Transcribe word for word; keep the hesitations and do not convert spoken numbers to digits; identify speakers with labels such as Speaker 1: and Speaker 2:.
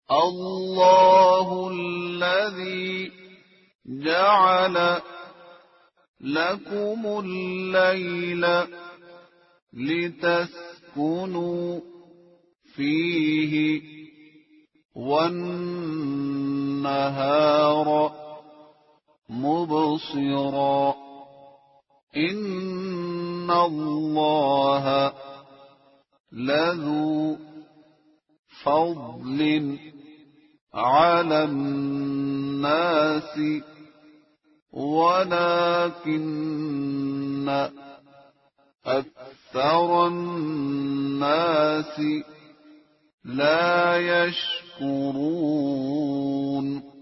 Speaker 1: الله الذي جعل لكم الليل لتسكنوا فيه والنهار مبصرا إن الله لذو فضل على الناس ولكن أكثر الناس لا يشكرون